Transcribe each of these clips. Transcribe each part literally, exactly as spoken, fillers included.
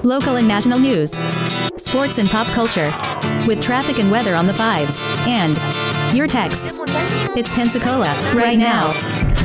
local and national news, sports and pop culture, with traffic and weather on the fives, and your texts. It's Pensacola, right now.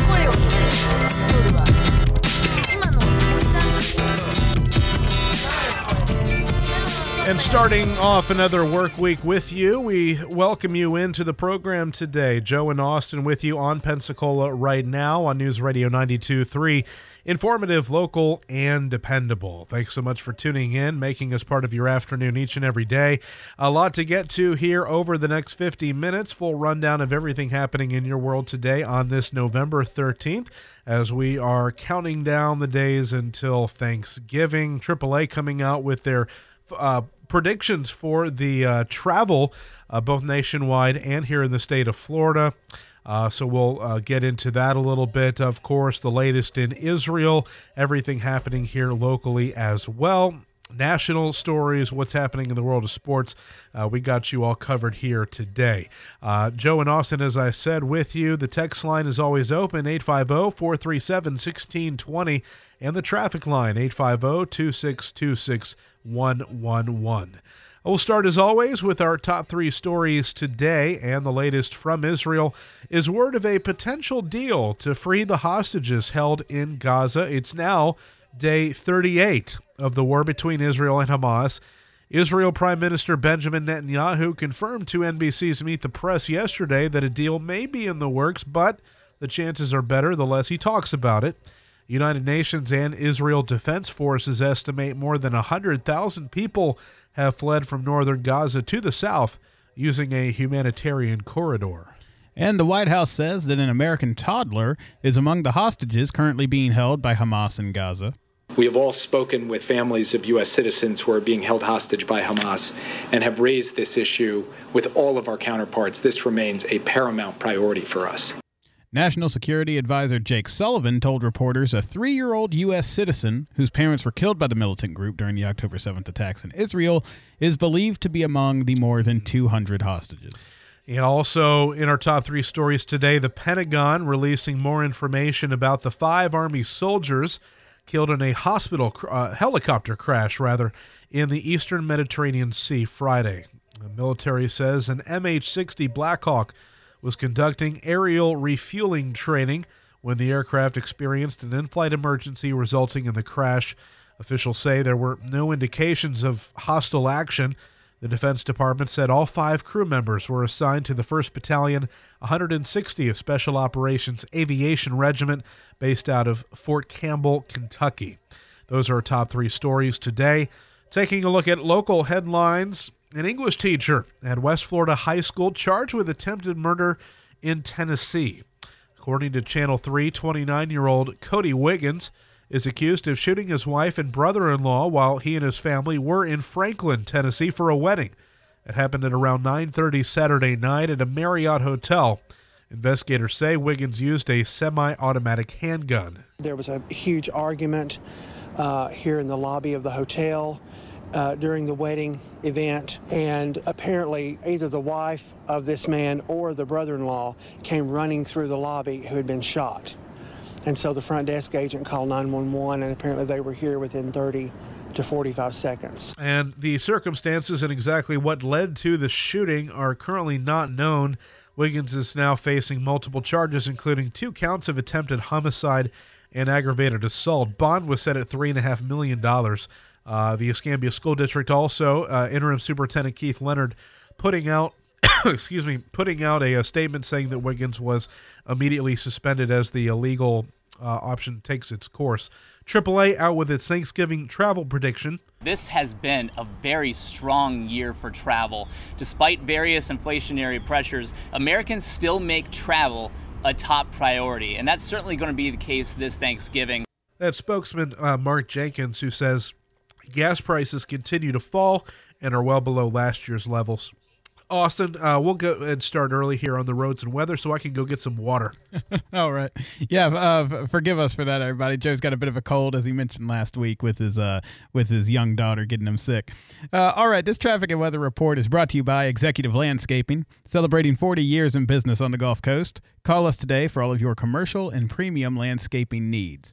And starting off another work week with you, we welcome you into the program today. Joe and Austin with you on Pensacola right now on News Radio ninety-two point three. Informative, local, and dependable. Thanks so much for tuning in, making us part of your afternoon each and every day. A lot to get to here over the next fifty minutes. Full rundown of everything happening in your world today on this November thirteenth as we are counting down the days until Thanksgiving. triple A coming out with their uh, predictions for the uh, travel, uh, both nationwide and here in the state of Florida. Uh, so we'll uh, get into that a little bit. Of course, the latest in Israel, everything happening here locally as well. National stories, what's happening in the world of sports. Uh, we got you all covered here today. Uh, Joe and Austin, as I said, with you. The text line is always open, eight five zero, four three seven, one six two zero, and the traffic line, eight five zero, two six two six, one one one. We'll start, as always, with our top three stories today, and the latest from Israel is word of a potential deal to free the hostages held in Gaza. It's now day thirty-eight of the war between Israel and Hamas. Israel Prime Minister Benjamin Netanyahu confirmed to N B C's Meet the Press yesterday that a deal may be in the works, but the chances are better the less he talks about it. United Nations and Israel Defense Forces estimate more than one hundred thousand people have fled from northern Gaza to the south using a humanitarian corridor. And the White House says that an American toddler is among the hostages currently being held by Hamas in Gaza. We have all spoken with families of U S citizens who are being held hostage by Hamas and have raised this issue with all of our counterparts. This remains a paramount priority for us. National Security Advisor Jake Sullivan told reporters a three-year-old U S citizen whose parents were killed by the militant group during the October seventh attacks in Israel is believed to be among the more than two hundred hostages. And also in our top three stories today, the Pentagon releasing more information about the five Army soldiers killed in a hospital uh, helicopter crash, rather, in the eastern Mediterranean Sea Friday. The military says an M H sixty Black Hawk was conducting aerial refueling training when the aircraft experienced an in-flight emergency resulting in the crash. Officials say there were no indications of hostile action. The Defense Department said all five crew members were assigned to the first Battalion, one hundred sixtieth Special Operations Aviation Regiment based out of Fort Campbell, Kentucky. Those are our top three stories today. Taking a look at local headlines, an English teacher at West Florida High School charged with attempted murder in Tennessee. According to Channel three, twenty-nine-year-old Cody Wiggins is accused of shooting his wife and brother-in-law while he and his family were in Franklin, Tennessee for a wedding. It happened at around nine thirty Saturday night at a Marriott hotel. Investigators say Wiggins used a semi-automatic handgun. There was a huge argument uh, here in the lobby of the hotel uh, during the wedding event, and apparently either the wife of this man or the brother-in-law came running through the lobby who had been shot. And so the front desk agent called nine one one, and apparently they were here within thirty to forty-five seconds. And the circumstances and exactly what led to the shooting are currently not known. Wiggins is now facing multiple charges, including two counts of attempted homicide and aggravated assault. Bond was set at three point five million dollars. Uh, the Escambia School District also, uh, Interim Superintendent Keith Leonard, putting out excuse me, putting out a, a statement saying that Wiggins was immediately suspended as the illegal uh, option takes its course. triple A out with its Thanksgiving travel prediction. This has been a very strong year for travel. Despite various inflationary pressures, Americans still make travel a top priority, and that's certainly going to be the case this Thanksgiving. That's spokesman uh, Mark Jenkins, who says gas prices continue to fall and are well below last year's levels. Austin, uh, we'll go and start early here on the roads and weather so I can go get some water. All right. Yeah, uh, forgive us for that, everybody. Joe's got a bit of a cold, as he mentioned last week, with his uh, with his young daughter getting him sick. Uh, all right, this traffic and weather report is brought to you by Executive Landscaping, celebrating forty years in business on the Gulf Coast. Call us today for all of your commercial and premium landscaping needs.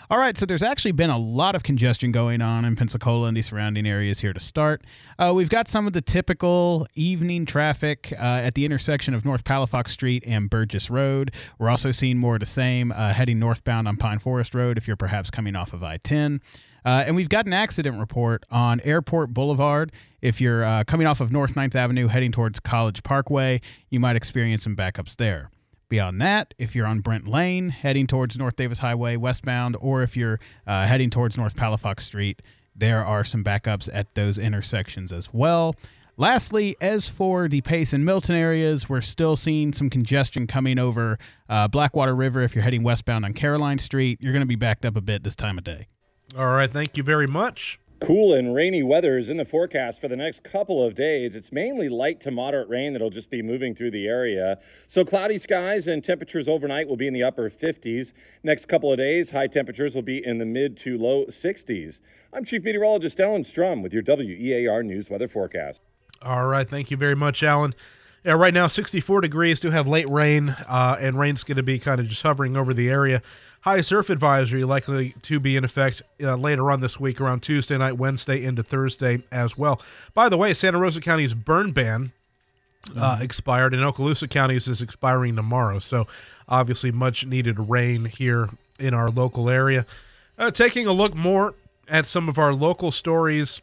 All right, so there's actually been a lot of congestion going on in Pensacola and the surrounding areas here to start. Uh, we've got some of the typical evening traffic uh, at the intersection of North Palafox Street and Burgess Road. We're also seeing more of the same uh, heading northbound on Pine Forest Road if you're perhaps coming off of I ten. Uh, and we've got an accident report on Airport Boulevard. If you're uh, coming off of North ninth Avenue heading towards College Parkway, you might experience some backups there. Beyond that, if you're on Brent Lane heading towards North Davis Highway westbound, or if you're uh, heading towards North Palafox Street, there are some backups at those intersections as well. Lastly, as for the Pace and Milton areas, we're still seeing some congestion coming over uh, Blackwater River. If you're heading westbound on Caroline Street, you're going to be backed up a bit this time of day. All right, thank you very much. Cool and rainy weather is in the forecast for the next couple of days. It's mainly light to moderate rain that'll just be moving through the area. So cloudy skies and temperatures overnight will be in the upper fifties. Next couple of days, high temperatures will be in the mid to low sixties. I'm Chief Meteorologist Alan Strum with your W E A R News Weather Forecast. All right, thank you very much, Alan. Yeah, right now, sixty-four degrees, do have late rain, uh, and rain's going to be kind of just hovering over the area. High surf advisory likely to be in effect uh, later on this week, around Tuesday night, Wednesday into Thursday as well. By the way, Santa Rosa County's burn ban uh, mm. expired, and Okaloosa County's is expiring tomorrow. So obviously much needed rain here in our local area. Uh, taking a look more at some of our local stories.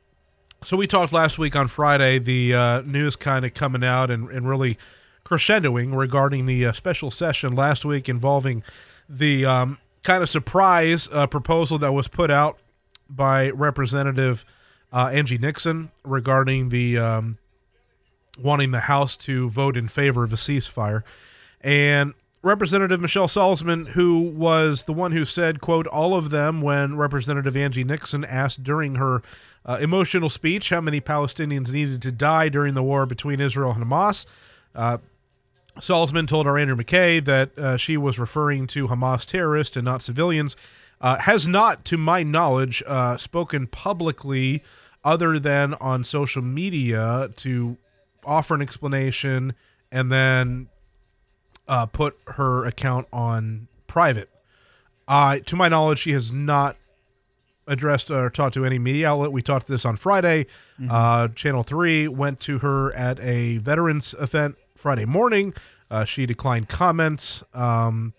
So we talked last week on Friday, the uh, news kind of coming out and, and really crescendoing regarding the uh, special session last week involving the um, kind of surprise uh, proposal that was put out by Representative uh, Angie Nixon regarding the um, wanting the House to vote in favor of a ceasefire. And Representative Michelle Salzman, who was the one who said, quote, all of them when Representative Angie Nixon asked during her uh, emotional speech how many Palestinians needed to die during the war between Israel and Hamas. Uh, Salzman told our Andrew McKay that uh, she was referring to Hamas terrorists and not civilians, uh, has not, to my knowledge, uh, spoken publicly other than on social media to offer an explanation and then uh, put her account on private. Uh, to my knowledge, she has not addressed or talked to any media outlet. We talked this on Friday. Mm-hmm. Uh, Channel three went to her at a veterans event Friday morning. Uh, she declined comments. Um,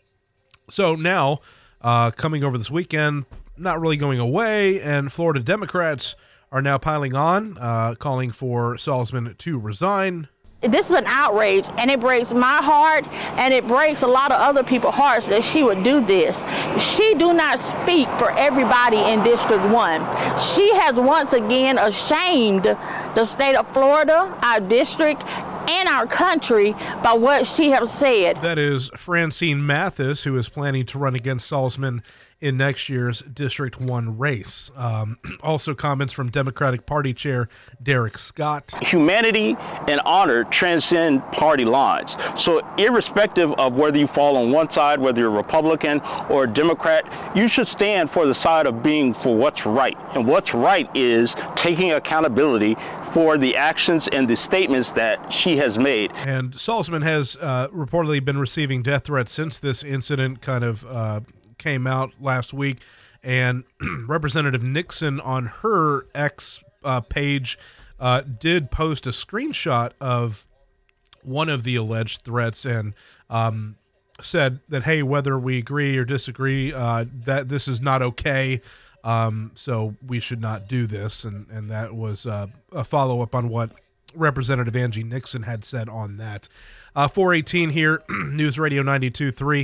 so now, uh, coming over this weekend, not really going away, and Florida Democrats are now piling on, uh, calling for Salzman to resign. This is an outrage, and it breaks my heart, and it breaks a lot of other people's hearts that she would do this. She do not speak for everybody in District one. She has once again ashamed the state of Florida, our district, and our country by what she has said. That is Francine Mathis, who is planning to run against Salzman in next year's District one race. Um, also comments from Democratic Party Chair Derek Scott. Humanity and honor transcend party lines. So irrespective of whether you fall on one side, whether you're Republican or Democrat, you should stand for the side of being for what's right. And what's right is taking accountability for the actions and the statements that she has made. And Salzman has uh, reportedly been receiving death threats since this incident kind of uh, came out last week, and Representative Nixon on her X uh, page uh, did post a screenshot of one of the alleged threats and um, said that, hey, whether we agree or disagree, uh, that this is not okay, um, so we should not do this, and, and that was uh, a follow-up on what Representative Angie Nixon had said on that. Uh, four eighteen here, News Radio ninety-two point three.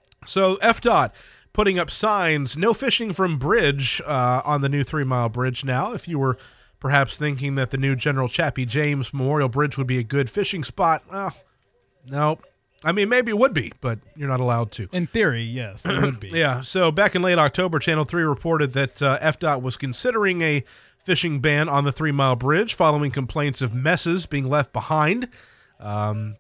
So F D O T putting up signs, no fishing from bridge uh, on the new Three Mile Bridge now. If you were perhaps thinking that the new General Chappie James Memorial Bridge would be a good fishing spot, well, no. I mean, maybe it would be, but you're not allowed to. In theory, yes, it would be. Yeah, so back in late October, Channel three reported that uh, F D O T was considering a fishing ban on the Three Mile Bridge following complaints of messes being left behind. Um,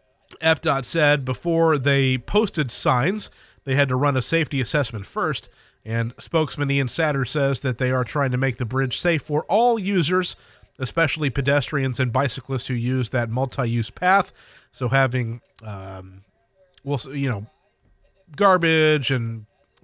F D O T said before they posted signs, they had to run a safety assessment first, and spokesman Ian Satter says that they are trying to make the bridge safe for all users, especially pedestrians and bicyclists who use that multi-use path. So having, um, well, you know, garbage and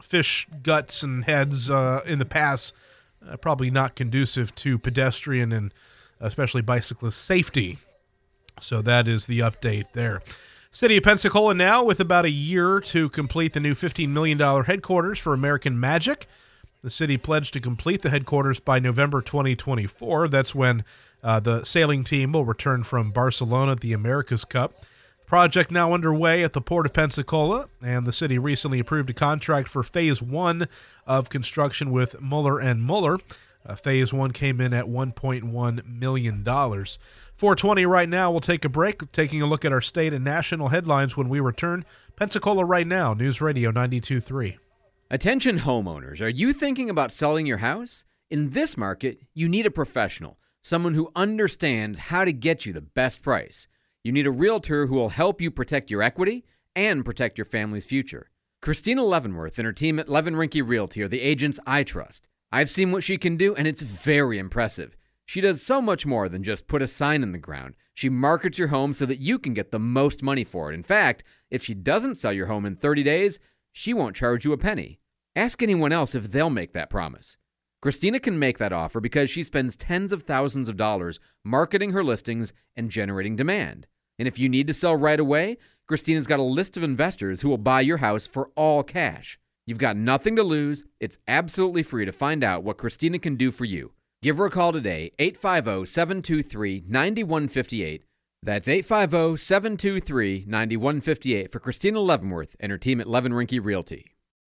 fish guts and heads uh, in the past, uh, probably not conducive to pedestrian and especially bicyclist safety. So that is the update there. City of Pensacola now with about a year to complete the new fifteen million dollars headquarters for American Magic. The city pledged to complete the headquarters by November twenty twenty-four. That's when uh, the sailing team will return from Barcelona at the America's Cup. Project now underway at the Port of Pensacola, and the city recently approved a contract for Phase one of construction with Mueller and Mueller. Uh, phase one came in at one point one million dollars. four twenty right now. We'll take a break, taking a look at our state and national headlines when we return. Pensacola Right Now, News Radio ninety-two point three. Attention homeowners, are you thinking about selling your house? In this market, you need a professional, someone who understands how to get you the best price. You need a realtor who will help you protect your equity and protect your family's future. Christina Leavenworth and her team at Levin Rinke Realty are the agents I trust. I've seen what she can do, and it's very impressive. She does so much more than just put a sign in the ground. She markets your home so that you can get the most money for it. In fact, if she doesn't sell your home in thirty days, she won't charge you a penny. Ask anyone else if they'll make that promise. Christina can make that offer because she spends tens of thousands of dollars marketing her listings and generating demand. And if you need to sell right away, Christina's got a list of investors who will buy your house for all cash. You've got nothing to lose. It's absolutely free to find out what Christina can do for you. Give her a call today, eight five zero, seven two three, nine one five eight. That's eight five zero, seven two three, nine one five eight for Christina Leavenworth and her team at Levin Rinke Realty.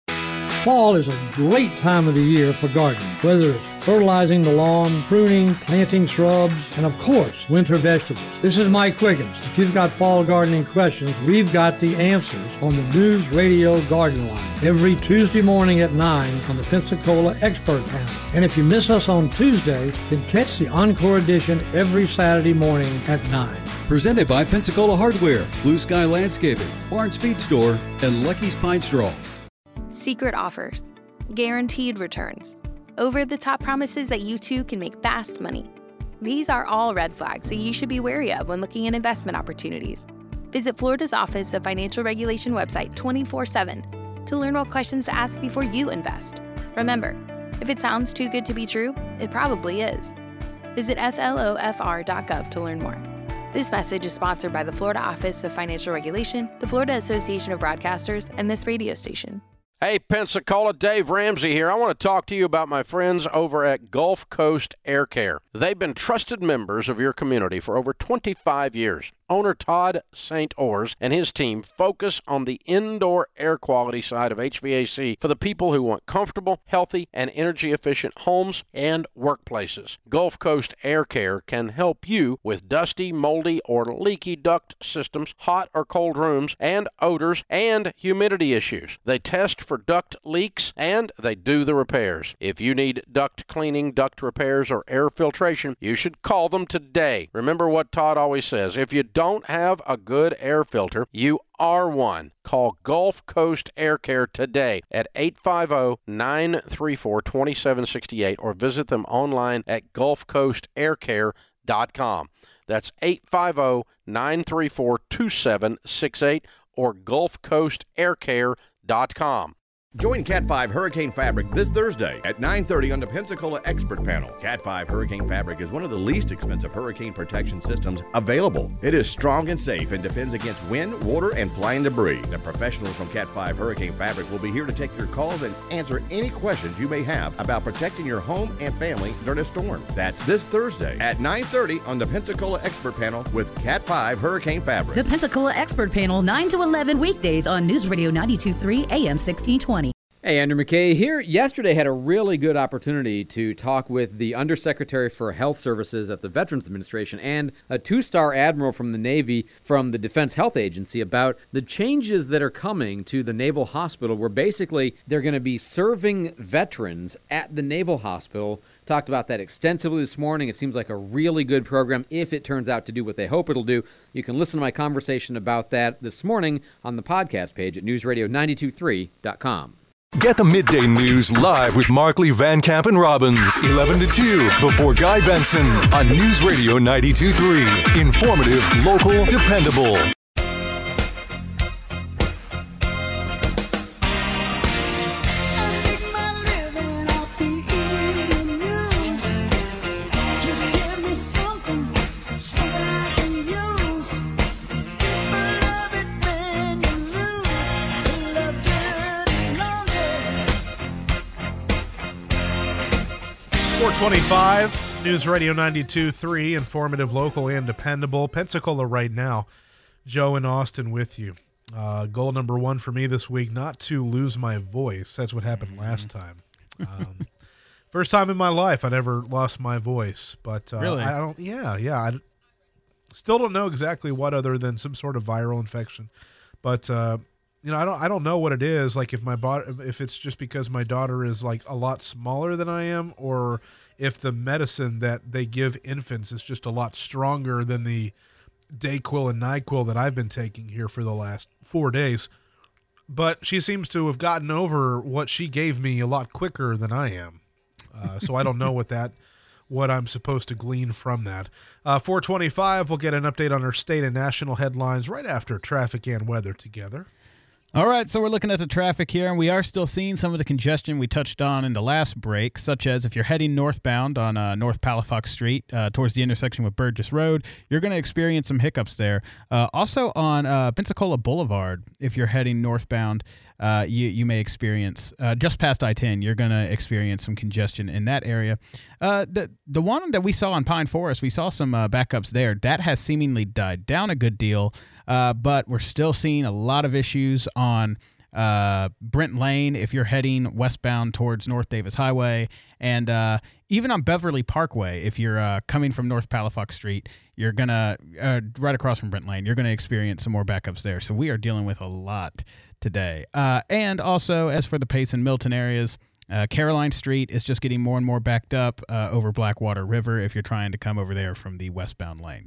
Fall is a great time of the year for gardening, whether it's fertilizing the lawn, pruning, planting shrubs, and of course, winter vegetables. This is Mike Quiggins. If you've got fall gardening questions, we've got the answers on the News Radio Garden Line every Tuesday morning at nine on the Pensacola Expert Panel. And if you miss us on Tuesday, then catch the Encore edition every Saturday morning at nine. Presented by Pensacola Hardware, Blue Sky Landscaping, Barnes Feed Store, and Lucky's Pine Straw. Secret offers, guaranteed returns, over-the-top promises that you too can make fast money. These are all red flags that you should be wary of when looking at investment opportunities. Visit Florida's Office of Financial Regulation website twenty-four seven to learn what questions to ask before you invest. Remember, if it sounds too good to be true, it probably is. Visit S L O F R dot gov to learn more. This message is sponsored by the Florida Office of Financial Regulation, the Florida Association of Broadcasters, and this radio station. Hey, Pensacola, Dave Ramsey here. I want to talk to you about my friends over at Gulf Coast Air Care. They've been trusted members of your community for over twenty-five years. Owner Todd Saint Ors and his team focus on the indoor air quality side of H V A C for the people who want comfortable, healthy, and energy-efficient homes and workplaces. Gulf Coast Air Care can help you with dusty, moldy, or leaky duct systems, hot or cold rooms, and odors and humidity issues. They test for duct leaks, and they do the repairs. If you need duct cleaning, duct repairs, or air filtration, you should call them today. Remember what Todd always says, if you don't have a good air filter, you are one. Call Gulf Coast Air Care today at eight five zero, nine three four, two seven six eight or visit them online at gulf coast air care dot com. That's eight five zero, nine three four, two seven six eight or gulf coast air care dot com. Join Cat five Hurricane Fabric this Thursday at nine thirty on the Pensacola Expert Panel. Cat five Hurricane Fabric is one of the least expensive hurricane protection systems available. It is strong and safe and defends against wind, water, and flying debris. The professionals from Cat five Hurricane Fabric will be here to take your calls and answer any questions you may have about protecting your home and family during a storm. That's this Thursday at nine thirty on the Pensacola Expert Panel with Cat five Hurricane Fabric. The Pensacola Expert Panel, nine to eleven weekdays on News Radio ninety-two point three A M sixteen twenty. Hey, Andrew McKay here. Yesterday had a really good opportunity to talk with the Undersecretary for Health Services at the Veterans Administration and a two-star admiral from the Navy from the Defense Health Agency about the changes that are coming to the Naval Hospital, where basically they're going to be serving veterans at the Naval Hospital. Talked about that extensively this morning. It seems like a really good program if it turns out to do what they hope it'll do. You can listen to my conversation about that this morning on the podcast page at news radio nine two three dot com. Get the midday news live with Markley, Van Camp, and Robbins, eleven to two, before Guy Benson on News Radio ninety-two point three. Informative, local, dependable. four twenty-five, News Radio ninety-two point three, informative, local, and dependable. Pensacola right now. Joe and Austin with you. Uh, goal number one for me this week, not to lose my voice. That's what happened last time. Um, first time in my life I'd ever lost my voice. But uh, really? I don't. Yeah, yeah. I still don't know exactly what, other than some sort of viral infection. But uh, you know, I don't. I don't know what it is. Like if my body, if it's just because my daughter is like a lot smaller than I am, or if the medicine that they give infants is just a lot stronger than the Dayquil and NyQuil that I've been taking here for the last four days. But she seems to have gotten over what she gave me a lot quicker than I am. Uh, so I don't know what that, what I'm supposed to glean from that. Uh, four twenty-five, we'll get an update on our state and national headlines right after traffic and weather together. All right, so we're looking at the traffic here, and we are still seeing some of the congestion we touched on in the last break, such as if you're heading northbound on uh, North Palafox Street uh, towards the intersection with Burgess Road, you're going to experience some hiccups there. Uh, also on uh, Pensacola Boulevard, if you're heading northbound, uh, you, you may experience, uh, just past I ten, you're going to experience some congestion in that area. Uh, the, the one that we saw on Pine Forest, we saw some uh, backups there. That has seemingly died down a good deal. Uh, but we're still seeing a lot of issues on uh, Brent Lane if you're heading westbound towards North Davis Highway, and uh, even on Beverly Parkway if you're uh, coming from North Palafox Street, you're gonna uh, right across from Brent Lane, you're gonna experience some more backups there. So we are dealing with a lot today. Uh, and also, as for the Pace and Milton areas, uh, Caroline Street is just getting more and more backed up uh, over Blackwater River if you're trying to come over there from the westbound lane.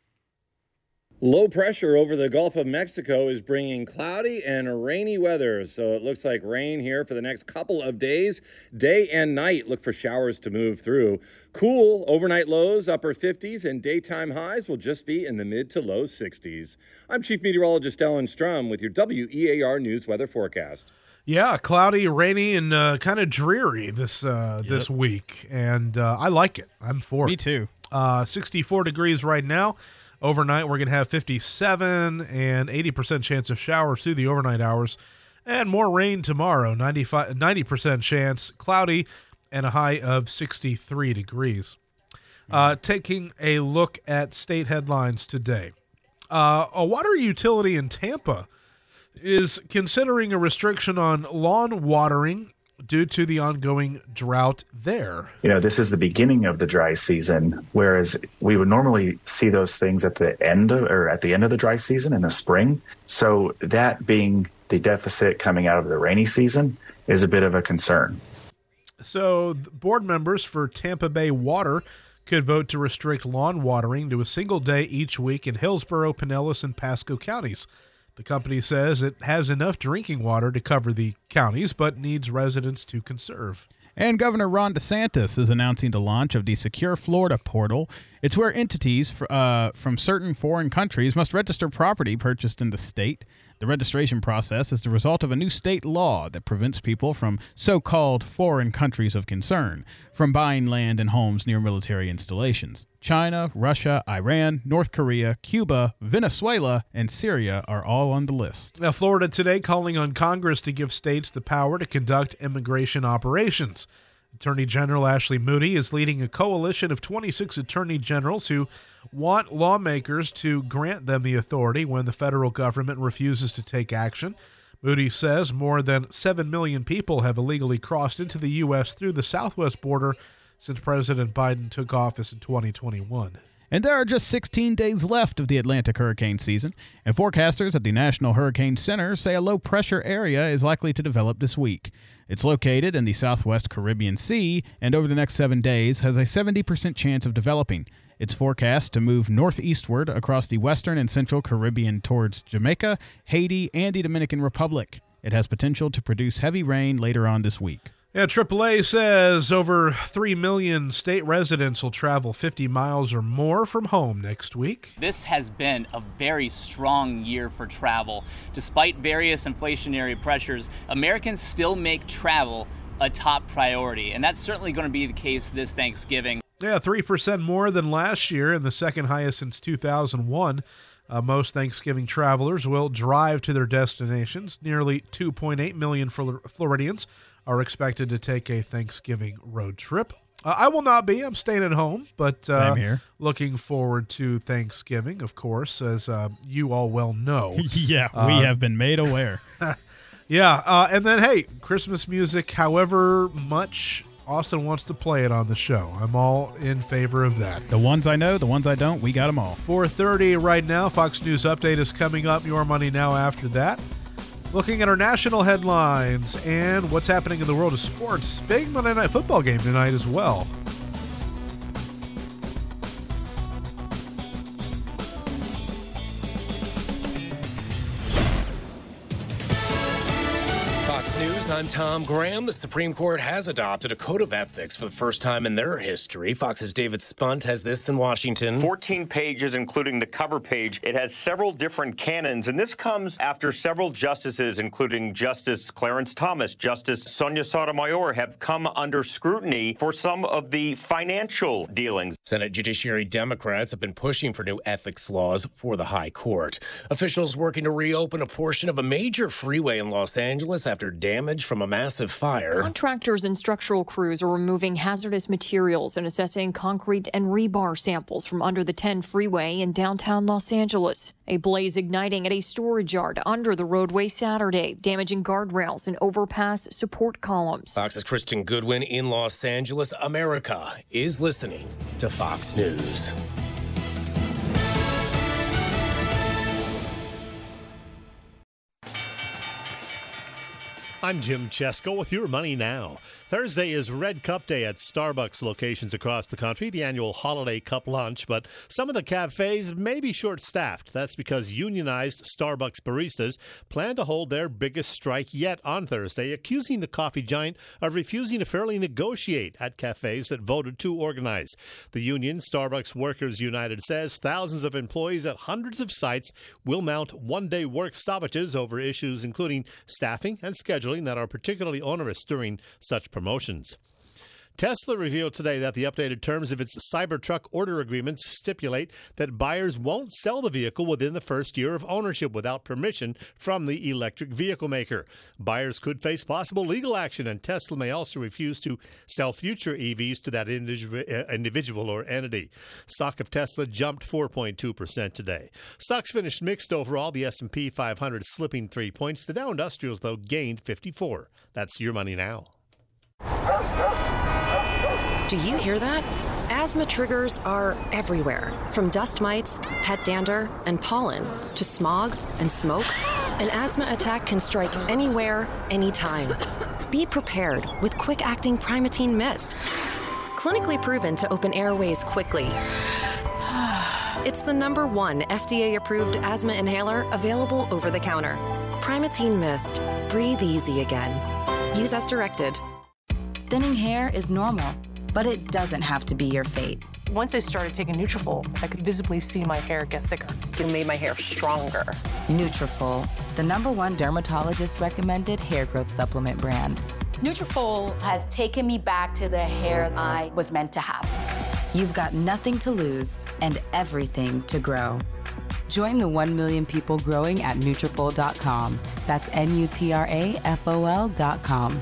Low pressure over the Gulf of Mexico is bringing cloudy and rainy weather. So it looks like rain here for the next couple of days. Day and night, look for showers to move through. Cool overnight lows, upper fifties, and daytime highs will just be in the mid to low sixties. I'm Chief Meteorologist Ellen Strum with your W E A R News weather forecast. Yeah, cloudy, rainy, and uh, kind of dreary this uh, Yep. this week. And uh, I like it. I'm for it. Me too. Uh, sixty-four degrees right now. Overnight, we're going to have fifty-seven and eighty percent chance of showers through the overnight hours, and more rain tomorrow, ninety-five, ninety percent chance, cloudy, and a high of sixty-three degrees. Uh, taking a look at state headlines today. Uh, a water utility in Tampa is considering a restriction on lawn watering due to the ongoing drought there. You know, this is the beginning of the dry season, whereas we would normally see those things at the end of, or at the end of the dry season in the spring. So that being the deficit coming out of the rainy season is a bit of a concern. So board members for Tampa Bay Water could vote to restrict lawn watering to a single day each week in Hillsborough, Pinellas, and Pasco counties. The company says it has enough drinking water to cover the counties, but needs residents to conserve. And Governor Ron DeSantis is announcing the launch of the Secure Florida portal. It's where entities uh, from certain foreign countries must register property purchased in the state. The registration process is the result of a new state law that prevents people from so-called foreign countries of concern from buying land and homes near military installations. China, Russia, Iran, North Korea, Cuba, Venezuela, and Syria are all on the list. Now, Florida today calling on Congress to give states the power to conduct immigration operations. Attorney General Ashley Moody is leading a coalition of twenty-six attorney generals who want lawmakers to grant them the authority when the federal government refuses to take action. Moody says more than seven million people have illegally crossed into the U S through the southwest border since President Biden took office in twenty twenty-one. And there are just sixteen days left of the Atlantic hurricane season, and forecasters at the National Hurricane Center say a low-pressure area is likely to develop this week. It's located in the southwest Caribbean Sea, and over the next seven days has a seventy percent chance of developing. It's forecast to move northeastward across the western and central Caribbean towards Jamaica, Haiti, and the Dominican Republic. It has potential to produce heavy rain later on this week. Yeah, triple A says over three million state residents will travel fifty miles or more from home next week. This has been a very strong year for travel. Despite various inflationary pressures, Americans still make travel a top priority, and that's certainly going to be the case this Thanksgiving. Yeah, three percent more than last year and the second highest since two thousand one. Uh, most Thanksgiving travelers will drive to their destinations. Nearly two point eight million Floridians are expected to take a Thanksgiving road trip. Uh, I will not be. I'm staying at home, but uh, Same here. Looking forward to Thanksgiving, of course, as uh, you all well know. Yeah, we Uh, have been made aware. Yeah, uh, and then, hey, Christmas music, however much Austin wants to play it on the show. I'm all in favor of that. The ones I know, the ones I don't, we got them all. four thirty right now. Fox News Update is coming up. Your Money Now after that. Looking at our national headlines and what's happening in the world of sports. Big Monday Night Football game tonight as well. Fox News, I'm Tom Graham. The Supreme Court has adopted a code of ethics for the first time in their history. Fox's David Spunt has this in Washington. fourteen pages, including the cover page. It has several different canons, and this comes after several justices, including Justice Clarence Thomas, Justice Sonia Sotomayor, have come under scrutiny for some of the financial dealings. Senate Judiciary Democrats have been pushing for new ethics laws for the High Court. Officials working to reopen a portion of a major freeway in Los Angeles after damage from a massive fire. Contractors and structural crews are removing hazardous materials and assessing concrete and rebar samples from under the ten freeway in downtown Los Angeles. A blaze igniting at a storage yard under the roadway Saturday, damaging guardrails and overpass support columns. Fox's Kristen Goodwin in Los Angeles. America is listening to Fox News. I'm Jim Chesko with Your Money Now. Thursday is Red Cup Day at Starbucks locations across the country, the annual holiday cup lunch, but some of the cafes may be short-staffed. That's because unionized Starbucks baristas plan to hold their biggest strike yet on Thursday, accusing the coffee giant of refusing to fairly negotiate at cafes that voted to organize. The union, Starbucks Workers United, says thousands of employees at hundreds of sites will mount one-day work stoppages over issues including staffing and scheduling that are particularly onerous during such promotions. Tesla revealed today that the updated terms of its Cybertruck order agreements stipulate that buyers won't sell the vehicle within the first year of ownership without permission from the electric vehicle maker. Buyers could face possible legal action, and Tesla may also refuse to sell future E Vs to that individual or entity. Stock of Tesla jumped four point two percent today. Stocks finished mixed overall. The S and P five hundred slipping three points. The Dow Industrials, though, gained fifty-four. That's Your Money Now. Do you hear that? Asthma triggers are everywhere, from dust mites, pet dander, and pollen, to smog and smoke. An asthma attack can strike anywhere, anytime. Be prepared with quick-acting Primatene Mist. Clinically proven to open airways quickly. It's the number one F D A-approved asthma inhaler available over the counter. Primatene Mist. Breathe easy again. Use as directed. Thinning hair is normal, but it doesn't have to be your fate. Once I started taking Nutrafol, I could visibly see my hair get thicker. It made my hair stronger. Nutrafol, the number one dermatologist-recommended hair growth supplement brand. Nutrafol has taken me back to the hair I was meant to have. You've got nothing to lose and everything to grow. Join the one million people growing at Nutrafol dot com. That's N U T R A F O L dot com.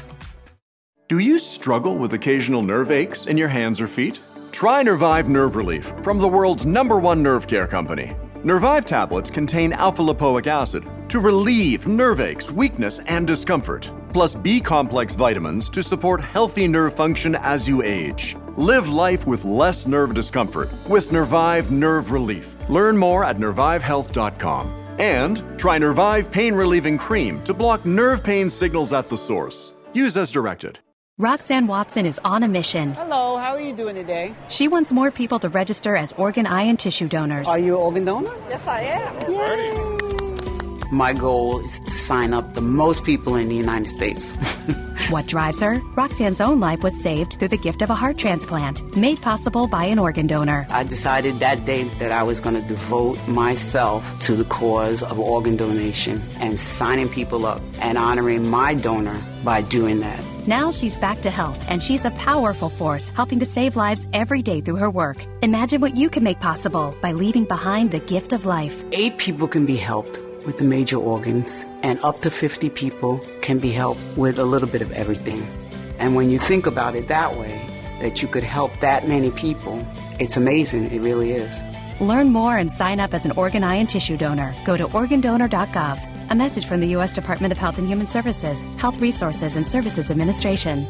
Do you struggle with occasional nerve aches in your hands or feet? Try Nervive Nerve Relief from the world's number one nerve care company. Nervive tablets contain alpha-lipoic acid to relieve nerve aches, weakness, and discomfort, plus B-complex vitamins to support healthy nerve function as you age. Live life with less nerve discomfort with Nervive Nerve Relief. Learn more at nervive health dot com. And try Nervive Pain Relieving Cream to block nerve pain signals at the source. Use as directed. Roxanne Watson is on a mission. Hello, how are you doing today? She wants more people to register as organ, eye, and tissue donors. Are you an organ donor? Yes, I am. Yay. My goal is to sign up the most people in the United States. What drives her? Roxanne's own life was saved through the gift of a heart transplant, made possible by an organ donor. I decided that day that I was going to devote myself to the cause of organ donation and signing people up and honoring my donor by doing that. Now she's back to health, and she's a powerful force helping to save lives every day through her work. Imagine what you can make possible by leaving behind the gift of life. Eight people can be helped with the major organs, and up to fifty people can be helped with a little bit of everything. And when you think about it that way, that you could help that many people, it's amazing. It really is. Learn more and sign up as an organ, eye, and tissue donor. Go to organ donor dot gov. A message from the U S Department of Health and Human Services, Health Resources and Services Administration.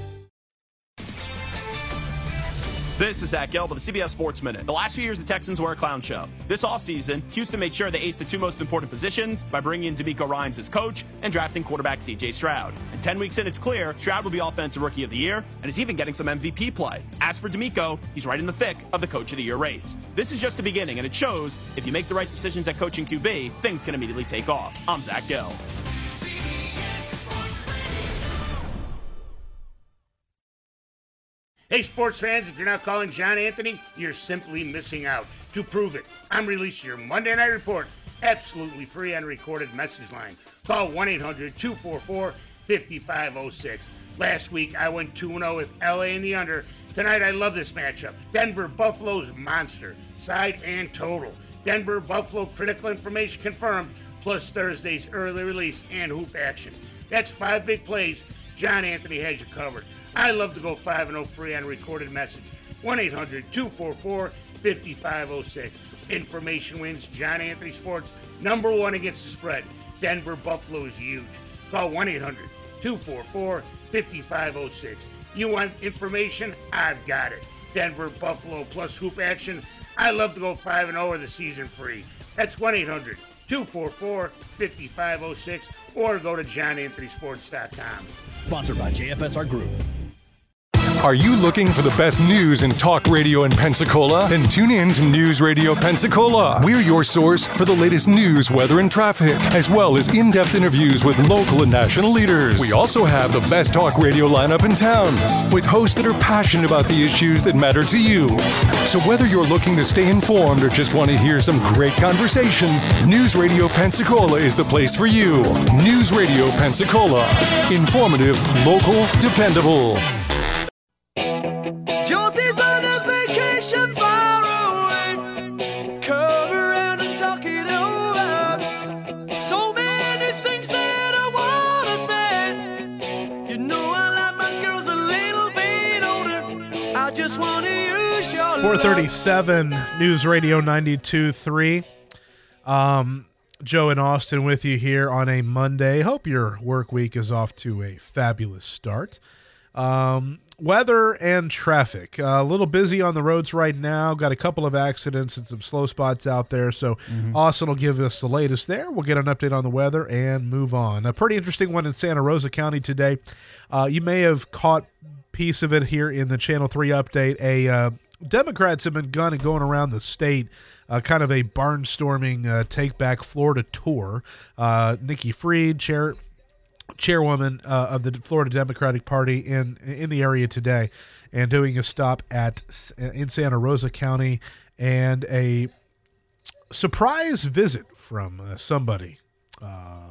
This is Zach Gelb with the C B S Sports Minute. The last few years, the Texans were a clown show. This offseason, Houston made sure they aced the two most important positions by bringing in DeMeco Ryans as coach and drafting quarterback C J Stroud. And ten weeks in, it's clear Stroud will be Offensive Rookie of the Year and is even getting some M V P play. As for DeMeco, he's right in the thick of the Coach of the Year race. This is just the beginning, and it shows if you make the right decisions at coaching Q B, things can immediately take off. I'm Zach Gelb. Hey, sports fans, if you're not calling John Anthony, you're simply missing out. To prove it, I'm releasing your Monday Night Report absolutely free on recorded message line. Call one eight hundred two four four five five zero six. Last week, I went two and oh with L A in the under. Tonight, I love this matchup. Denver Buffalo's monster, side and total. Denver Buffalo critical information confirmed, plus Thursday's early release and hoop action. That's five big plays. John Anthony has you covered. I love to go five and oh free on a recorded message. one eight hundred two four four five five zero six. Information wins. John Anthony Sports, number one against the spread. Denver Buffalo is huge. Call one eight hundred two four four five five zero six. You want information? I've got it. Denver Buffalo plus hoop action. I love to go five and oh or the season free. That's one eight hundred two four four five five zero six or go to john anthony sports dot com. Sponsored by J F S R Group. Are you looking for the best news in talk radio in Pensacola? Then tune in to News Radio Pensacola. We're your source for the latest news, weather, and traffic, as well as in-depth interviews with local and national leaders. We also have the best talk radio lineup in town, with hosts that are passionate about the issues that matter to you. So whether you're looking to stay informed or just want to hear some great conversation, News Radio Pensacola is the place for you. News Radio Pensacola. Informative, local, dependable. Josie's on a vacation far away. Come around and talk it over. So many things that I wanna say. You know I like my girls a little bit older. I just wanna use your four thirty-seven News Radio ninety-two point three. Um, Joe and Austin with you here on a Monday. Hope your work week is off to a fabulous start. Um, weather and traffic. Uh, a little busy on the roads right now. Got a couple of accidents and some slow spots out there. So mm-hmm. Austin will give us the latest there. We'll get an update on the weather and move on. A pretty interesting one in Santa Rosa County today. Uh, you may have caught piece of it here in the Channel three update. A uh, Democrats have been gunning going around the state, uh, kind of a barnstorming uh, take back Florida tour. Uh, Nikki Fried, chair. chairwoman uh, of the Florida Democratic Party in in the area today, and doing a stop at in Santa Rosa County, and a surprise visit from uh, somebody uh,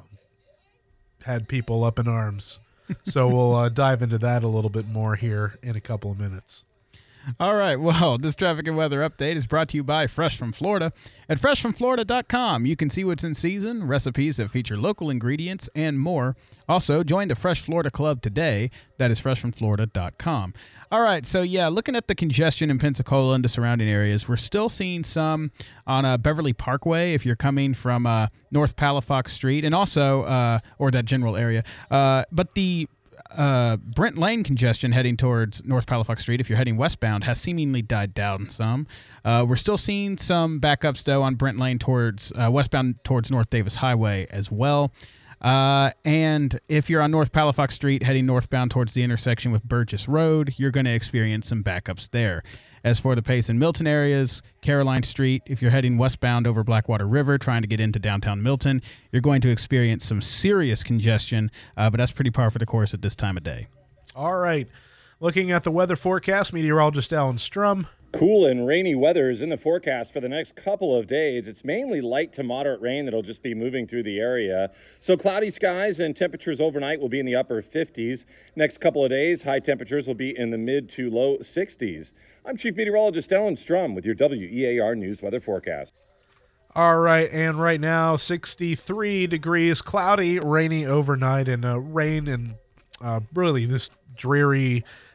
had people up in arms. So we'll uh, dive into that a little bit more here in a couple of minutes. All right, well, this traffic and weather update is brought to you by Fresh from Florida. At fresh from florida dot com, you can see what's in season, recipes that feature local ingredients, and more. Also, join the Fresh Florida Club today. That is fresh from florida dot com. All right, so yeah, looking at the congestion in Pensacola and the surrounding areas, we're still seeing some on uh, Beverly Parkway if you're coming from uh, North Palafox Street, and also, uh, or that general area. Uh, but the Uh, Brent Lane congestion heading towards North Palafox Street, if you're heading westbound, has seemingly died down some. Uh, we're still seeing some backups, though, on Brent Lane towards uh, westbound towards North Davis Highway as well. Uh, and if you're on North Palafox Street heading northbound towards the intersection with Burgess Road, you're going to experience some backups there. As for the Pace and Milton areas, Caroline Street, if you're heading westbound over Blackwater River trying to get into downtown Milton, you're going to experience some serious congestion, uh, but that's pretty par for the course at this time of day. All right. Looking at the weather forecast, meteorologist Alan Strum. Cool and rainy weather is in the forecast for the next couple of days. It's mainly light to moderate rain that'll just be moving through the area. So cloudy skies and temperatures overnight will be in the upper fifties. Next couple of days, high temperatures will be in the mid to low sixties. I'm Chief Meteorologist Alan Strum with your W E A R News weather forecast. All right, and right now, sixty-three degrees, cloudy, rainy overnight, and uh, rain and uh, really this dreary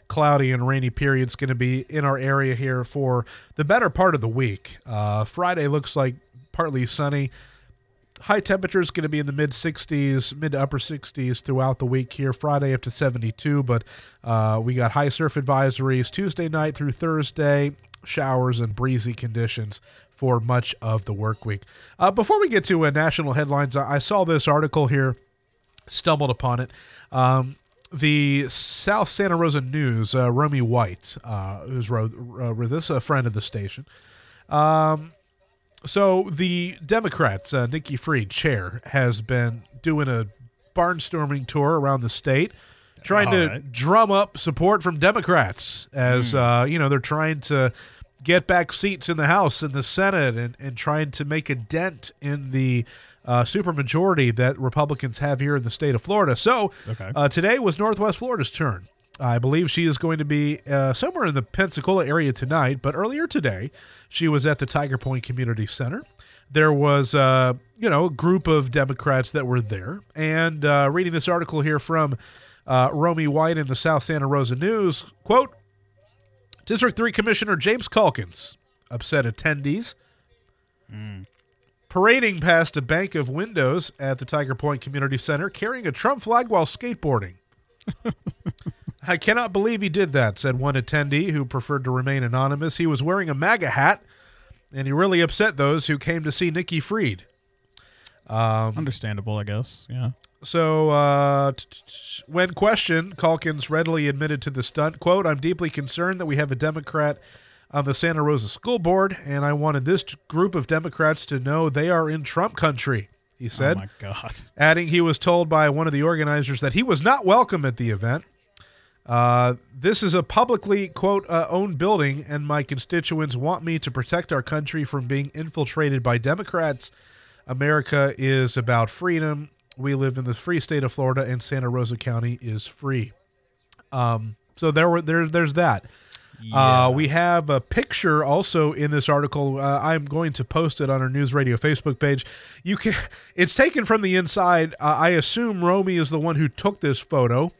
cloudy and rainy period is going to be in our area here for the better part of the week. Uh, Friday looks like partly sunny. High temperature is going to be in the mid sixties, mid to upper sixties throughout the week here. Friday up to seventy-two, but uh, we got high surf advisories Tuesday night through Thursday, showers and breezy conditions for much of the work week. Uh, before we get to uh, national headlines, I, I saw this article here, stumbled upon it. Um, the South Santa Rosa News, uh, Romy White, uh, who's wrote, uh, this is a friend of the station. Um, so the Democrats, uh, Nikki Fried, chair, has been doing a barnstorming tour around the state, trying All to right. drum up support from Democrats as, Mm. uh, you know, they're trying to get back seats in the House and the Senate and, and trying to make a dent in the uh, supermajority that Republicans have here in the state of Florida. So Okay. uh, today was Northwest Florida's turn. I believe she is going to be uh, somewhere in the Pensacola area tonight, but earlier today she was at the Tiger Point Community Center. There was, uh, you know, a group of Democrats that were there. And uh, reading this article here from uh, Romy White in the South Santa Rosa News, quote, District three Commissioner James Calkins upset attendees Mm. parading past a bank of windows at the Tiger Point Community Center carrying a Trump flag while skateboarding. I cannot believe he did that, said one attendee who preferred to remain anonymous. He was wearing a MAGA hat, and he really upset those who came to see Nikki Fried. Um, Understandable, I guess. Yeah. So, uh, t- t- t- when questioned, Calkins readily admitted to the stunt, quote, I'm deeply concerned that we have a Democrat on the Santa Rosa School Board, and I wanted this t- group of Democrats to know they are in Trump country, he said. Oh, my God. Adding he was told by one of the organizers that he was not welcome at the event. Uh, this is a publicly, quote, uh, owned building, and my constituents want me to protect our country from being infiltrated by Democrats. America is about freedom. We live in the free state of Florida, and Santa Rosa County is free. Um, so there were there's there's that. Yeah. Uh, we have a picture also in this article. Uh, I'm going to post it on our News Radio Facebook page. You can. It's taken from the inside. Uh, I assume Romy is the one who took this photo.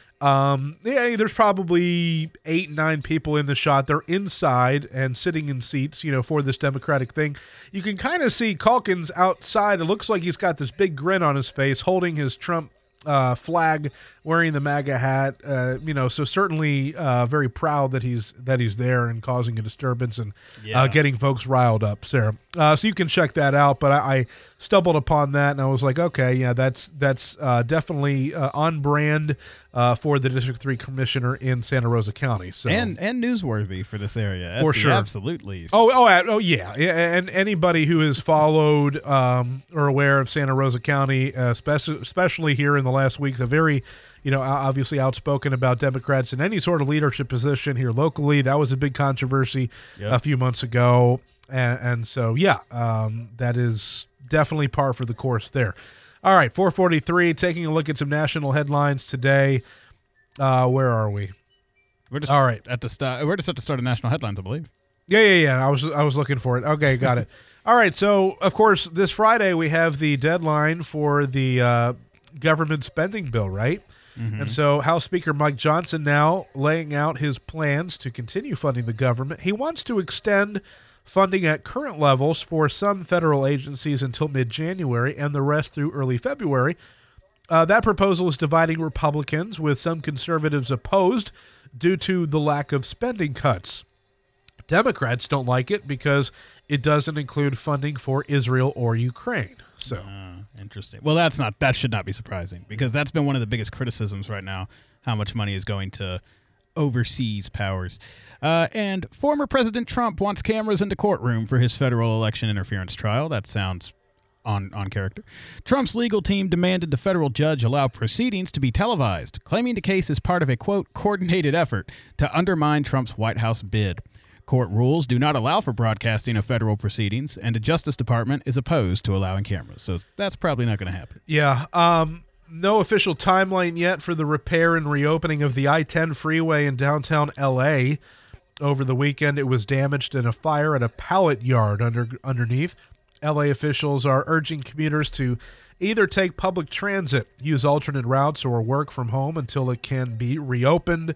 Um, yeah, there's probably eight, nine people in the shot. They're inside and sitting in seats, you know, for this Democratic thing. You can kind of see Calkins outside. It looks like he's got this big grin on his face, holding his Trump uh, flag, wearing the MAGA hat. Uh, you know, so certainly uh, very proud that he's that he's there and causing a disturbance and Yeah. uh, getting folks riled up, Sarah. Uh, so you can check that out. But I, I stumbled upon that and I was like, okay, yeah, that's that's uh, definitely uh, on brand uh, for the District three Commissioner in Santa Rosa County. So And and newsworthy for this area. At For the sure. absolute least. Oh, oh, uh, oh, yeah, Yeah, and anybody who has followed um, or aware of Santa Rosa County, uh, spec- especially here in the last week, a very, you know, obviously outspoken about Democrats in any sort of leadership position here locally. That was a big controversy Yep. a few months ago, and, and so yeah, um, that is definitely par for the course there. All right, four forty-three. Taking a look at some national headlines today. Uh, where are we? We're just All right. at the start. We're just at the start of national headlines, I believe. Yeah, yeah, yeah. I was I was looking for it. Okay, got it. All right. So, of course, this Friday we have the deadline for the uh, government spending bill, right? Mhm. And so House Speaker Mike Johnson now laying out his plans to continue funding the government. He wants to extend funding at current levels for some federal agencies until mid-January and the rest through early February. Uh, that proposal is dividing Republicans, with some conservatives opposed due to the lack of spending cuts. Democrats don't like it because it doesn't include funding for Israel or Ukraine. So, Uh, interesting. Well, that's not that should not be surprising because that's been one of the biggest criticisms right now. How much money is going to overseas powers? Uh, and former President Trump wants cameras in the courtroom for his federal election interference trial. That sounds on on character. Trump's legal team demanded the federal judge allow proceedings to be televised, claiming the case is part of a, quote, coordinated effort to undermine Trump's White House bid. Court rules do not allow for broadcasting of federal proceedings, and the Justice Department is opposed to allowing cameras. So that's probably not going to happen. yeah, um, no official timeline yet for the repair and reopening of the I ten freeway in downtown L A. Over the weekend, it was damaged in a fire at a pallet yard under underneath. L A officials are urging commuters to either take public transit, use alternate routes, or work from home until it can be reopened.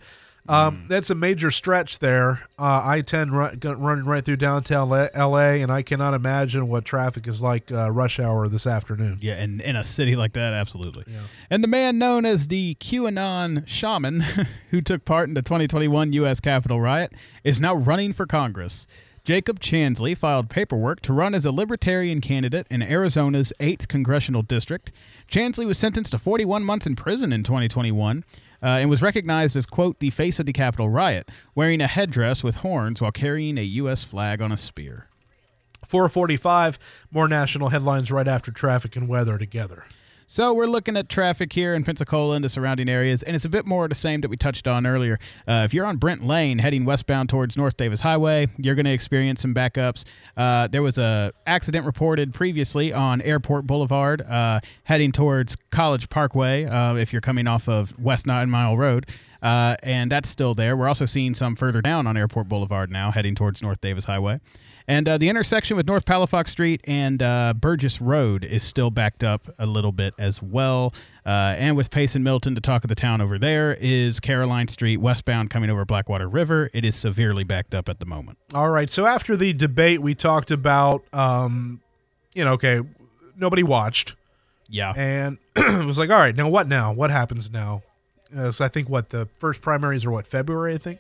Um, mm. That's a major stretch there. Uh, I ten run, running right through downtown L A, and I cannot imagine what traffic is like uh, rush hour this afternoon. Yeah, and in a city like that, absolutely. Yeah. And the man known as the QAnon shaman who took part in the twenty twenty-one U S Capitol riot is now running for Congress. Jacob Chansley filed paperwork to run as a Libertarian candidate in Arizona's eighth Congressional District. Chansley was sentenced to forty-one months in prison in twenty twenty-one uh, and was recognized as, quote, the face of the Capitol riot, wearing a headdress with horns while carrying a U S flag on a spear. four forty-five, more national headlines right after traffic and weather together. So we're looking at traffic here in Pensacola and the surrounding areas, and it's a bit more of the same that we touched on earlier. Uh, if you're on Brent Lane heading westbound towards North Davis Highway, you're going to experience some backups. Uh, there was a accident reported previously on Airport Boulevard uh, heading towards College Parkway uh, if you're coming off of West Nine Mile Road. Uh, and that's still there. We're also seeing some further down on Airport Boulevard now, heading towards North Davis Highway. And uh, the intersection with North Palafox Street and uh, Burgess Road is still backed up a little bit as well. Uh, and with Pace and Milton, the talk of the town over there is Caroline Street, westbound coming over Blackwater River. It is severely backed up at the moment. All right. So after the debate, we talked about, um, you know, okay, nobody watched. Yeah. And it was like, all right, now what now? What happens now? Uh, so I think, what, the first primaries are, what, February, I think?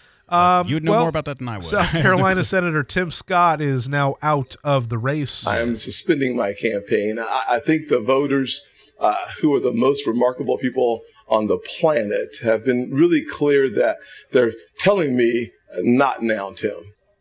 Um, you would know well, more about that than I would. South Carolina Senator Tim Scott is now out of the race. I am suspending my campaign. I, I think the voters, uh, who are the most remarkable people on the planet, have been really clear that they're telling me, not now, Tim.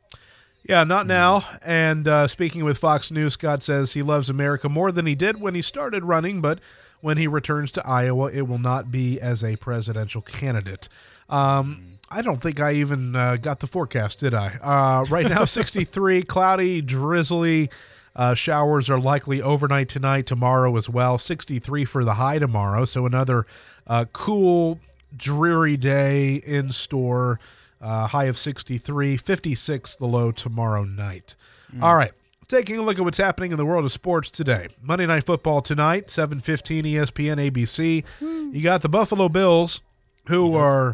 Yeah, not now. And uh, speaking with Fox News, Scott says he loves America more than he did when he started running, but when he returns to Iowa, it will not be as a presidential candidate. Um, I don't think I even uh, got the forecast, did I? Uh, right now, sixty-three, cloudy, drizzly. Uh, showers are likely overnight tonight, tomorrow as well. sixty-three for the high tomorrow, so another uh, cool, dreary day in store. Uh, high of sixty-three, fifty-six the low tomorrow night. Mm. All right, taking a look at what's happening in the world of sports today. Monday Night Football tonight, seven fifteen E S P N, A B C. Mm. You got the Buffalo Bills, who yeah. are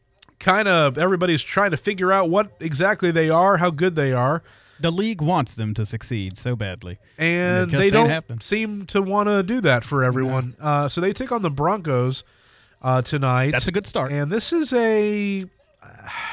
kind of, everybody's trying to figure out what exactly they are, how good they are. The league wants them to succeed so badly. And, and they don't happen. seem to want to do that for everyone. Yeah. Uh, so they take on the Broncos uh, tonight. That's a good start. And this is a... Uh,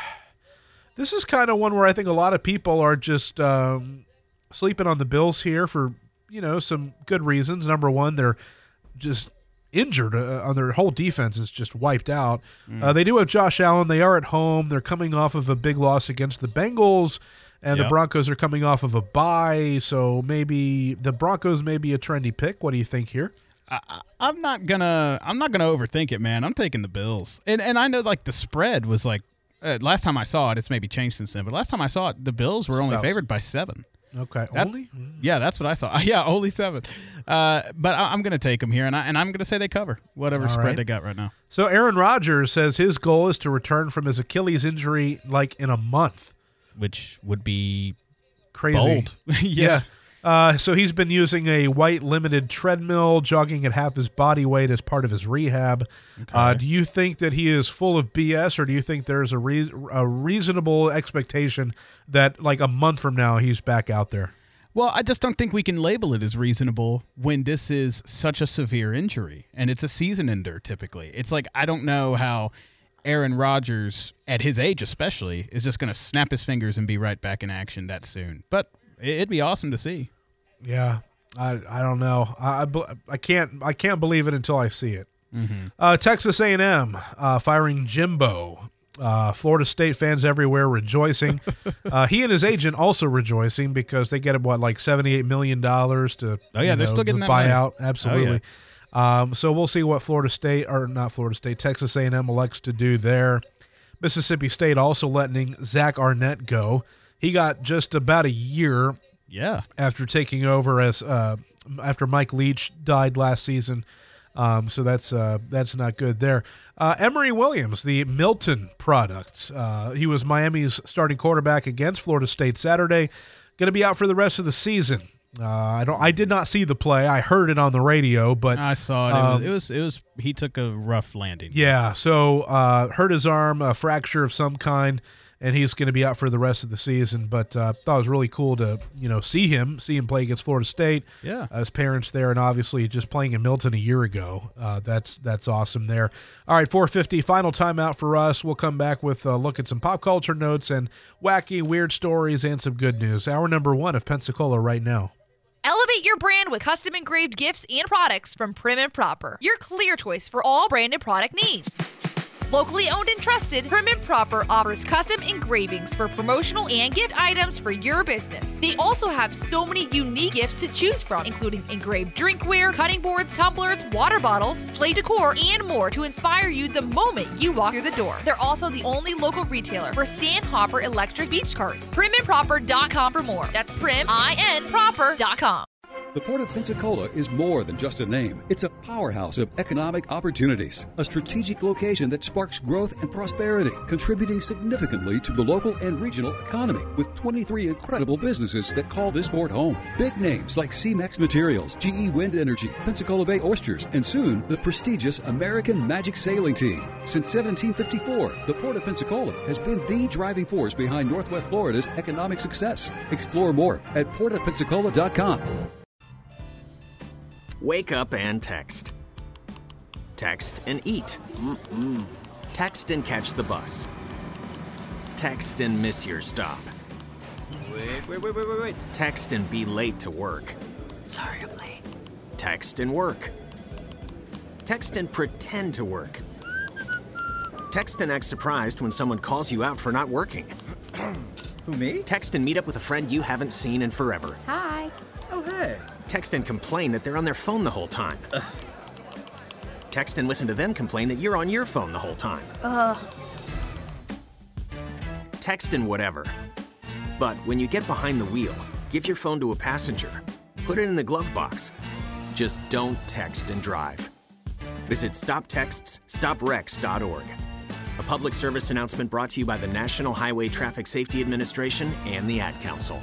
this is kind of one where I think a lot of people are just um, sleeping on the Bills here for, you know, some good reasons. Number one, they're just injured uh, on their whole defense is just wiped out. Mm. Uh, they do have Josh Allen. They are at home. They're coming off of a big loss against the Bengals, and yep. the Broncos are coming off of a bye. So maybe the Broncos may be a trendy pick. What do you think here? I, I'm not gonna. I'm not gonna overthink it, man. I'm taking the Bills, and and I know like the spread was like uh, last time I saw it. It's maybe changed since then, but last time I saw it, the Bills were only favored by seven. Okay, that, only? Yeah, that's what I saw. Yeah, only seven. Uh, but I, I'm going to take them here, and, I, and I'm going to say they cover whatever All spread right. they got right now. So Aaron Rodgers says his goal is to return from his Achilles injury like in a month. Which would be crazy. Bold. yeah. yeah. Uh, so he's been using a white limited treadmill, jogging at half his body weight as part of his rehab. Okay. Uh, do you think that he is full of B S, or do you think there's a, re- a reasonable expectation that like a month from now he's back out there? Well, I just don't think we can label it as reasonable when this is such a severe injury, and it's a season ender typically. It's like I don't know how Aaron Rodgers, at his age especially, is just going to snap his fingers and be right back in action that soon. But it'd be awesome to see. Yeah, I I don't know. I, I, I can't I can't believe it until I see it. Mm-hmm. Uh, Texas A and M uh, firing Jimbo. Uh, Florida State fans everywhere rejoicing. uh, he and his agent also rejoicing because they get what like seventy-eight million dollars to oh yeah they're know, still getting the that buyout. Money. Absolutely. Oh, yeah. Um, so we'll see what Florida State or not Florida State Texas A and M elects to do there. Mississippi State also letting Zach Arnett go. He got just about a year. Yeah. After taking over as uh, after Mike Leach died last season, um, so that's uh, that's not good there. Uh, Emory Williams, the Milton product, uh, he was Miami's starting quarterback against Florida State Saturday. Going to be out for the rest of the season. Uh, I don't. I did not see the play. I heard it on the radio, but I saw it. Um, it, was, it was. It was. He took a rough landing. Yeah. So uh, hurt his arm, a fracture of some kind, and he's going to be out for the rest of the season. But uh, thought it was really cool to you know see him, see him play against Florida State. Yeah. Uh, his parents there, and obviously just playing in Milton a year ago. Uh, that's that's awesome there. All right, four fifty, final timeout for us. We'll come back with a look at some pop culture notes and wacky, weird stories and some good news. Hour number one of Pensacola right now. Elevate your brand with custom engraved gifts and products from Prim and Proper, your clear choice for all branded product needs. Locally owned and trusted, Prim and Proper offers custom engravings for promotional and gift items for your business. They also have so many unique gifts to choose from, including engraved drinkware, cutting boards, tumblers, water bottles, slate decor, and more to inspire you the moment you walk through the door. They're also the only local retailer for Sandhopper electric beach carts. prim and proper dot com for more. That's prim, I N proper dot com. The Port of Pensacola is more than just a name. It's a powerhouse of economic opportunities, a strategic location that sparks growth and prosperity, contributing significantly to the local and regional economy with twenty-three incredible businesses that call this port home. Big names like C-Mex Materials, G E Wind Energy, Pensacola Bay Oysters, and soon the prestigious American Magic Sailing Team. Since seventeen fifty-four, the Port of Pensacola has been the driving force behind Northwest Florida's economic success. Explore more at port of pensacola dot com. Wake up and text. Text and eat. Mm-mm. Text and catch the bus. Text and miss your stop. Wait, wait, wait, wait, wait, wait. Text and be late to work. Sorry, I'm late. Text and work. Text and pretend to work. Text and act surprised when someone calls you out for not working. Who, me? Text and meet up with a friend you haven't seen in forever. Hi. Oh, hey. Text and complain that they're on their phone the whole time. Ugh. Text and listen to them complain that you're on your phone the whole time. Ugh. Text and whatever. But when you get behind the wheel, give your phone to a passenger. Put it in the glove box. Just don't text and drive. Visit stop texts stop wrecks dot org. A public service announcement brought to you by the National Highway Traffic Safety Administration and the Ad Council.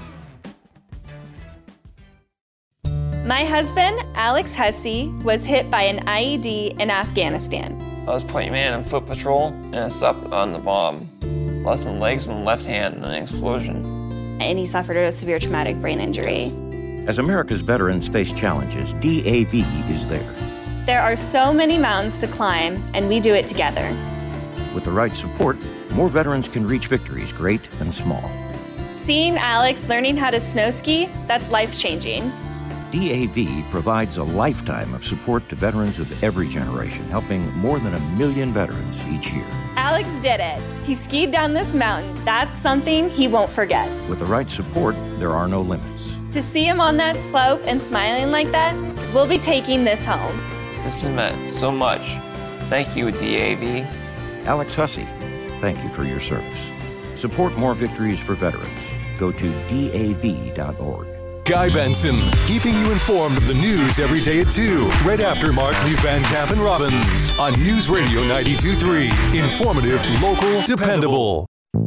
My husband, Alex Hussey, was hit by an I E D in Afghanistan. I was point man in foot patrol, and I stopped on the bomb. Lost my legs and my left hand in an explosion. And he suffered a severe traumatic brain injury. As America's veterans face challenges, D A V is there. There are so many mountains to climb, and we do it together. With the right support, more veterans can reach victories great and small. Seeing Alex learning how to snow ski, that's life-changing. D A V provides a lifetime of support to veterans of every generation, helping more than a million veterans each year. Alex did it. He skied down this mountain. That's something he won't forget. With the right support, there are no limits. To see him on that slope and smiling like that, we'll be taking this home. This has meant so much. Thank you, D A V. Alex Hussey, thank you for your service. Support more victories for veterans. Go to D A V dot org. Guy Benson, keeping you informed of the news every day at two, right after Mark Lee Van Camp and Robbins on News Radio ninety-two point three. Informative, local, dependable.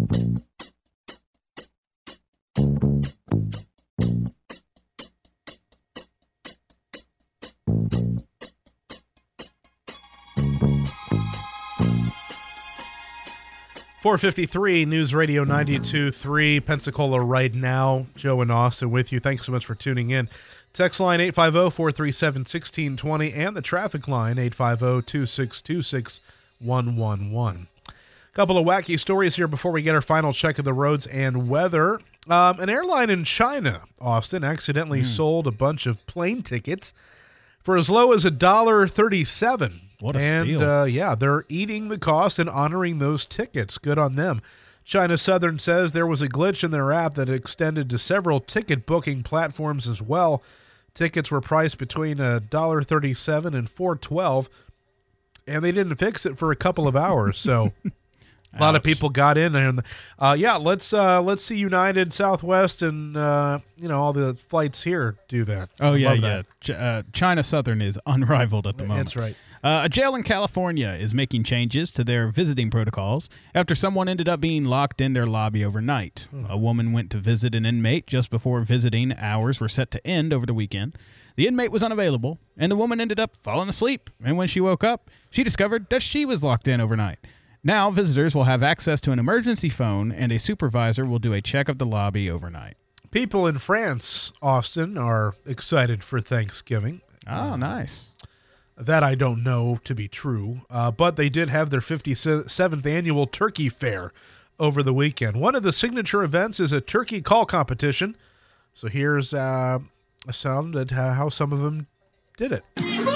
four fifty-three, News Radio ninety-two point three, Pensacola right now. Joe and Austin with you. Thanks so much for tuning in. Text line eight five zero, four three seven, one six two zero and the traffic line eight five zero, two six two six, one one one. A couple of wacky stories here before we get our final check of the roads and weather. Um, an airline in China, Austin, accidentally mm. sold a bunch of plane tickets for as low as one dollar thirty-seven. What a and, steal. Uh, yeah, they're eating the cost and honoring those tickets. Good on them. China Southern says there was a glitch in their app that extended to several ticket booking platforms as well. Tickets were priced between one dollar thirty-seven and four dollars and twelve cents, and they didn't fix it for a couple of hours. So a lot of people got in there. And, uh, yeah, let's uh, let's see United, Southwest, and uh, you know all the flights here do that. Oh, I yeah, love yeah. that. Ch- uh, China Southern is unrivaled at the moment. That's right. Uh, a jail in California is making changes to their visiting protocols after someone ended up being locked in their lobby overnight. Hmm. A woman went to visit an inmate just before visiting hours were set to end over the weekend. The inmate was unavailable, and the woman ended up falling asleep. And when she woke up, she discovered that she was locked in overnight. Now, visitors will have access to an emergency phone, and a supervisor will do a check of the lobby overnight. People in France, Austin, are excited for Thanksgiving. Oh, nice. That I don't know to be true, uh, but they did have their fifty-seventh annual Turkey Fair over the weekend. One of the signature events is a turkey call competition. So here's uh, a sound at uh, how some of them did it.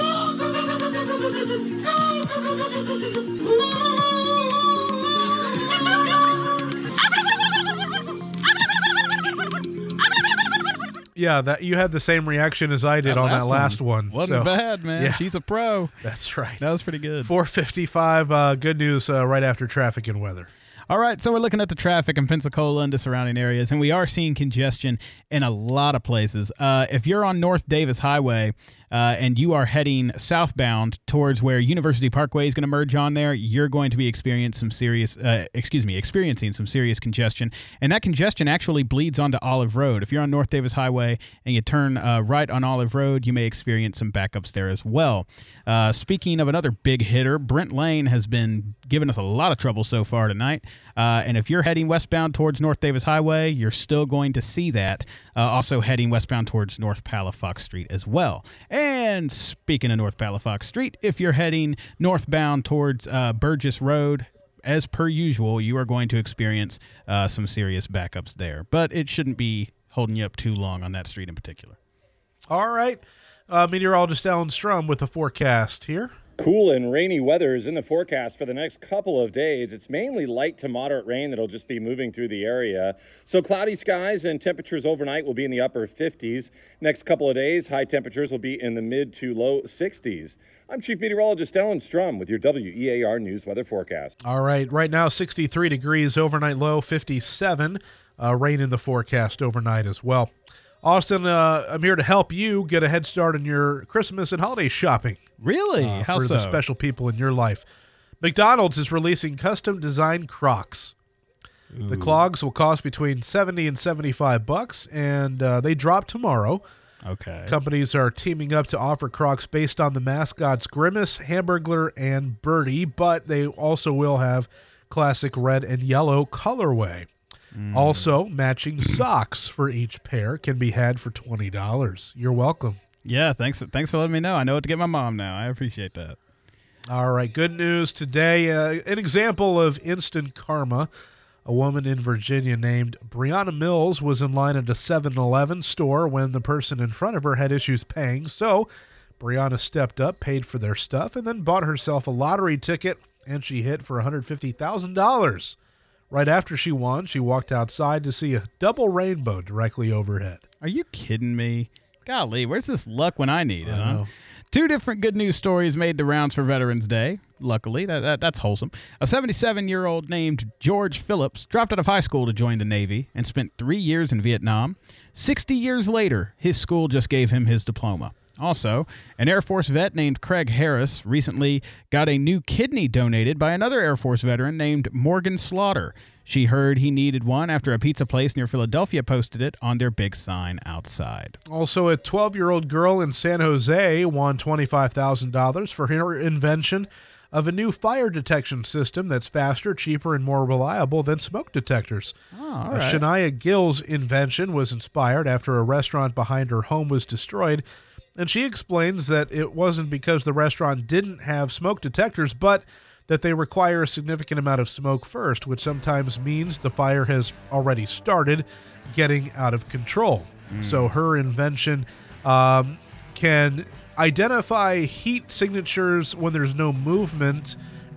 Yeah, that you had the same reaction as I did that on last that last one. one. Wasn't so, bad, man. Yeah. She's a pro. That's right. That was pretty good. four fifty-five, uh, good news uh, right after traffic and weather. All right, so we're looking at the traffic in Pensacola and the surrounding areas, and we are seeing congestion in a lot of places. Uh, if you're on North Davis Highway uh, and you are heading southbound towards where University Parkway is going to merge on there, you're going to be experiencing some serious, uh, excuse me, experiencing some serious congestion, and that congestion actually bleeds onto Olive Road. If you're on North Davis Highway and you turn uh, right on Olive Road, you may experience some backups there as well. Uh, speaking of another big hitter, Brent Lane has been giving us a lot of trouble so far tonight. Uh, and if you're heading westbound towards North Davis Highway, you're still going to see that. Uh, also heading westbound towards North Palafox Street as well. And speaking of North Palafox Street, if you're heading northbound towards uh, Burgess Road, as per usual, you are going to experience uh, some serious backups there. But it shouldn't be holding you up too long on that street in particular. All right. Uh, meteorologist Alan Strum with the forecast here. Cool and rainy weather is in the forecast for the next couple of days. It's mainly light to moderate rain that'll just be moving through the area. So cloudy skies and temperatures overnight will be in the upper fifties. Next couple of days, high temperatures will be in the mid to low sixties. I'm Chief Meteorologist Alan Strum with your W E A R News Weather Forecast. All right, right now sixty-three degrees, overnight low fifty-seven. Uh, rain in the forecast overnight as well. Austin, uh, I'm here to help you get a head start on your Christmas and holiday shopping. Really? Uh, How for so? the special people in your life. McDonald's is releasing custom-designed Crocs. Ooh. The clogs will cost between seventy and seventy-five bucks, and uh, they drop tomorrow. Okay. Companies are teaming up to offer Crocs based on the mascots Grimace, Hamburglar, and Birdie, but they also will have classic red and yellow colorway. Mm. Also, matching socks for each pair can be had for twenty dollars. You're welcome. Yeah, thanks Thanks for letting me know. I know what to get my mom now. I appreciate that. All right, good news today. Uh, an example of instant karma. A woman in Virginia named Brianna Mills was in line at a seven eleven store when the person in front of her had issues paying. So Brianna stepped up, paid for their stuff, and then bought herself a lottery ticket, and she hit for one hundred fifty thousand dollars. Right after she won, she walked outside to see a double rainbow directly overhead. Are you kidding me? Golly, where's this luck when I need it? I Huh? know. Two different good news stories made the rounds for Veterans Day. Luckily, that, that that's wholesome. A seventy-seven-year-old named George Phillips dropped out of high school to join the Navy and spent three years in Vietnam. Sixty years later, his school just gave him his diploma. Also, an Air Force vet named Craig Harris recently got a new kidney donated by another Air Force veteran named Morgan Slaughter. She heard he needed one after a pizza place near Philadelphia posted it on their big sign outside. Also, a twelve-year-old girl in San Jose won twenty-five thousand dollars for her invention of a new fire detection system that's faster, cheaper, and more reliable than smoke detectors. Oh, all Uh, right. Shania Gill's invention was inspired after a restaurant behind her home was destroyed, and she explains that it wasn't because the restaurant didn't have smoke detectors, but that they require a significant amount of smoke first, which sometimes means the fire has already started getting out of control. Mm. So her invention um, can identify heat signatures when there's no movement,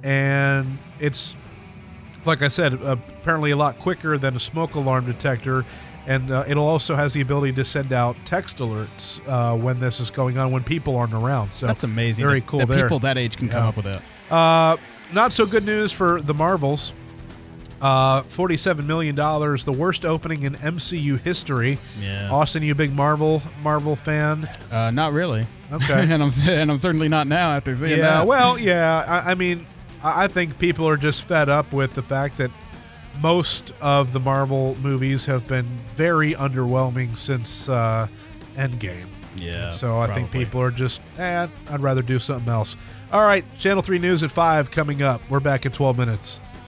and it's, like I said, apparently a lot quicker than a smoke alarm detector. And uh, it also has the ability to send out text alerts uh, when this is going on, when people aren't around. So That's amazing. Very that, cool that there. people that age can come Yeah. up with that. Uh, not so good news for the Marvels. Uh, forty-seven million dollars, the worst opening in M C U history. Yeah. Austin, you a big Marvel Marvel fan? Uh, not really. Okay. and I'm and I'm certainly not now after seeing Yeah, that. well, yeah. I, I mean, I I think people are just fed up with the fact that most of the Marvel movies have been very underwhelming since uh, Endgame. Yeah, So I think probably. people are just, eh, I'd rather do something else. All right, Channel three News at five coming up. We're back in twelve minutes.